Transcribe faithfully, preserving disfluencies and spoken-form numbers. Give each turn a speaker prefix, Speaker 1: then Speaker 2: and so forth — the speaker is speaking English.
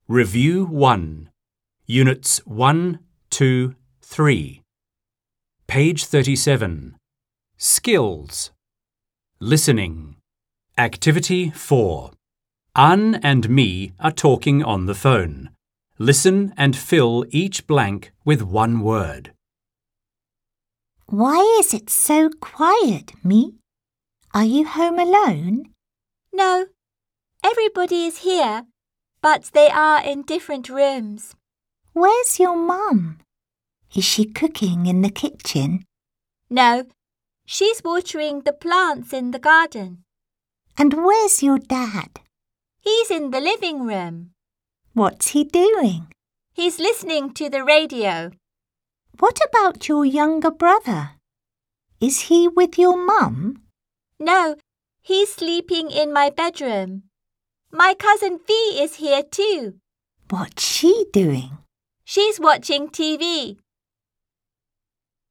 Speaker 1: Review one. Units one, two, three. Page thirty-seven. Skills. Listening. Activity four. Anne and me are talking on the phone. Listen and fill each blank with one word.
Speaker 2: Why is it so quiet, Me? Are you home alone?
Speaker 3: No, everybody is here, but they are in different rooms.
Speaker 2: Where's your mum? Is she cooking in the kitchen?
Speaker 3: No, she's watering the plants in the garden.
Speaker 2: And where's your dad?
Speaker 3: He's in the living room.
Speaker 2: What's he doing?
Speaker 3: He's listening to the radio.
Speaker 2: What about your younger brother? Is he with your mum?
Speaker 3: No, he's sleeping in my bedroom. My cousin V is here too.
Speaker 2: What's she doing?
Speaker 3: She's watching T V.